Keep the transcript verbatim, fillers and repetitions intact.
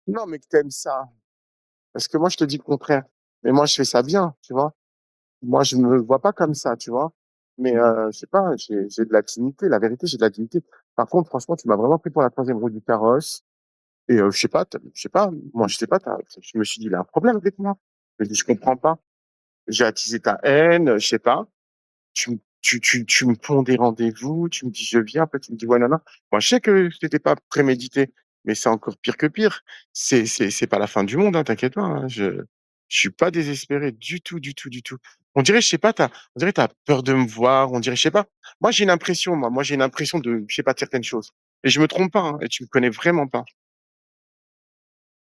Non, mais que tu aimes ça. Parce que moi, je te dis le contraire. Mais moi, je fais ça bien, tu vois? Moi, je me vois pas comme ça, tu vois? Mais heu, je sais pas, j'ai j'ai de la dignité. La vérité, j'ai de la dignité. Par contre, franchement, tu m'as vraiment pris pour la troisième roue du carrosse et heu, je sais pas, tu je sais pas, moi, je sais pas, tu as je me suis dit: «Il a un problème avec moi». Je me dis: «Je comprends pas». J'ai attisé ta haine, heu, je sais pas. Tu m tu tu tu me ponds des rendez-vous, tu me dis: «Je viens», après tu me dis: «Ouais, nin nin». Moi, je sais que c'était pas prémédité, mais c'est encore pire que pire. C'est c'est c'est pas la fin du monde, hein, t'inquiète pas, hein. Je je suis pas désespéré du tout, du tout, du tout. On dirait, je sais pas, tu as on dirait tu as peur de me voir, on dirait, je sais pas. Moi, j'ai une impression, moi moi, j'ai une impression de je sais pas, de certaines choses et je me trompe pas, hein et tu me connais vraiment pas.